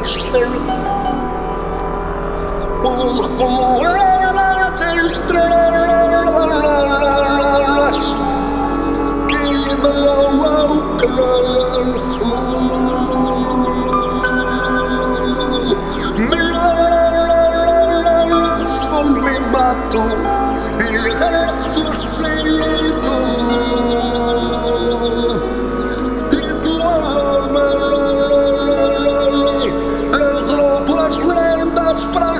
nascer por poeira de estrelas que não alcanço. Me lanço, me mato e ressuscito. Pra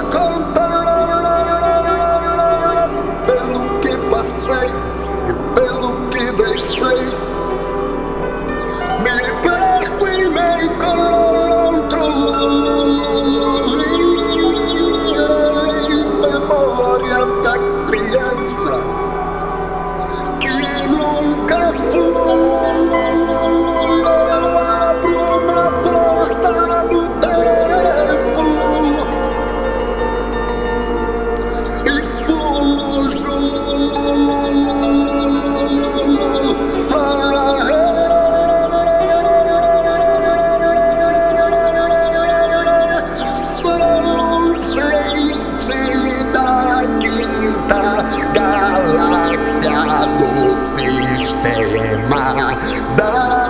contar pelo que passei e pelo que deixei, me perco e me encontro em memória da criança que nunca fui. Eu abro uma porta no tempo do sistema da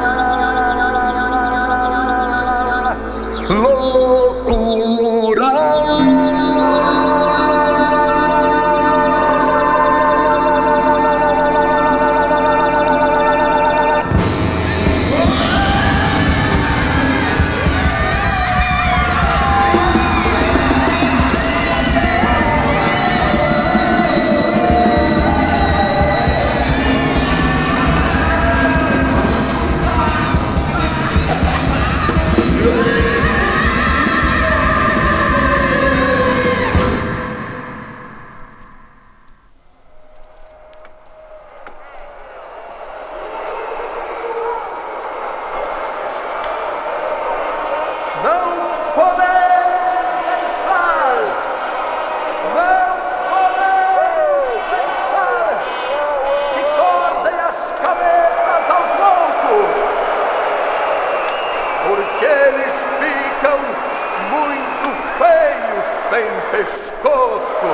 loucura. Porque eles ficam muito feios sem pescoço.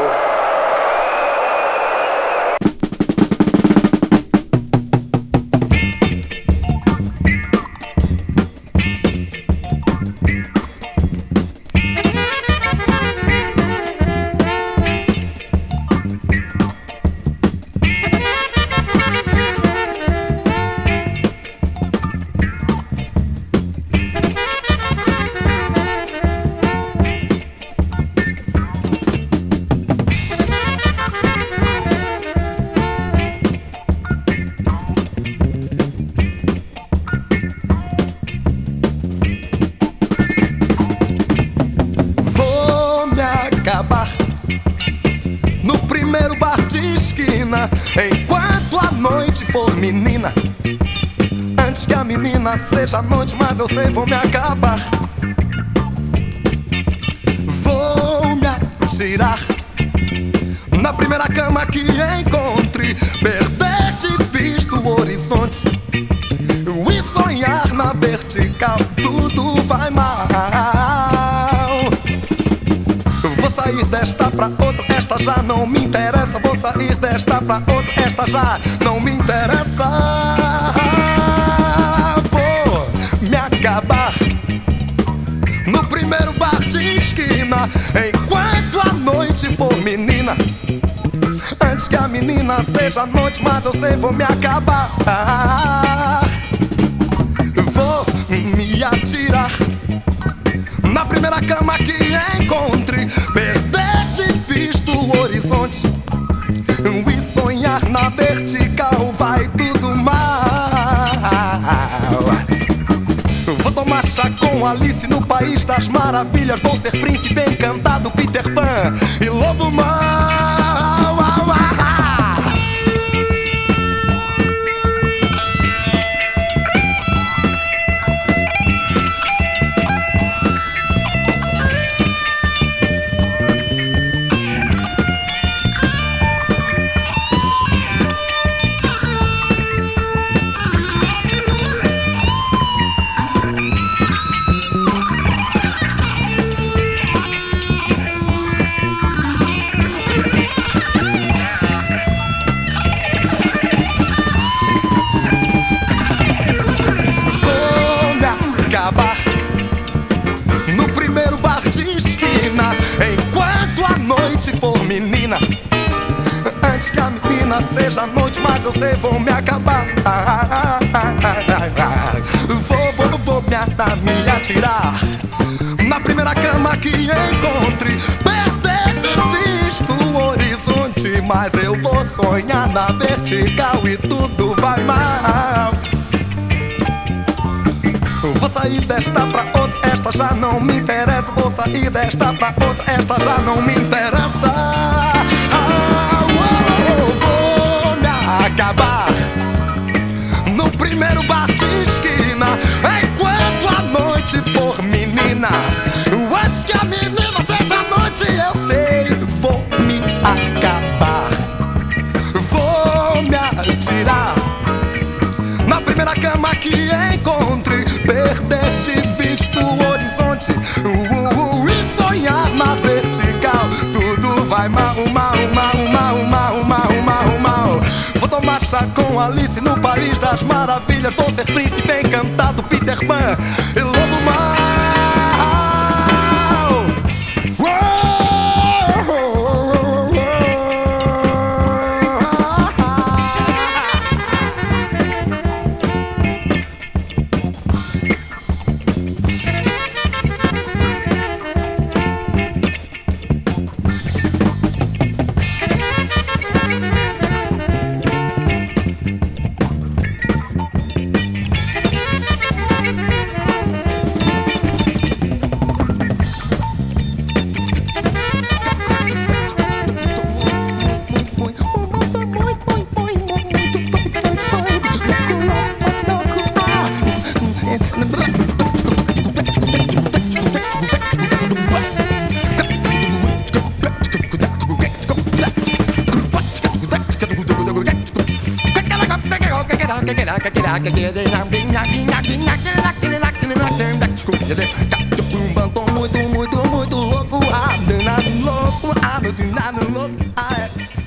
No primeiro bar de esquina, enquanto a noite for menina. Antes que a menina seja noite, mas eu sei, vou me acabar. Vou me atirar na primeira cama que encontre, perder de vista o horizonte e sonhar na vertical. Tudo vai mal. Vou sair desta pra outra, esta já não me interessa. Vou sair desta pra outra, esta já não me interessa. Vou me acabar no primeiro bar de esquina, enquanto a noite for menina. Antes que a menina seja noite, mas eu sei, vou me acabar. Vou me atirar na primeira cama que encontre, perder de vista o horizonte e sonhar na vertical. Vai tudo mal. Vou tomar chá com Alice no País das Maravilhas. Vou ser príncipe encantado, Peter Pan e lobo mau. seja noite, mas eu sei vou me acabar. Vou me atirar na primeira cama que encontre. Perder de vista o horizonte, mas eu vou sonhar na vertical e tudo vai mal. Vou sair desta pra outra, esta já não me interessa. Vou sair desta pra outra, esta já não me interessa. Vou me acabar no primeiro bar de esquina, enquanto a noite for menina. Antes que a menina seja noite, eu sei, vou me acabar. Vou me atirar na primeira cama que encontre. Perder de vista o horizonte e sonhar na vertical. Tudo vai mal, mal, mal, mal, mal, mal, mal, mal. Vou tomar chá com Alice no País das Maravilhas. Vou ser príncipe encantado, Peter Pan e lobo mau. Tô muito louco, louco, louco.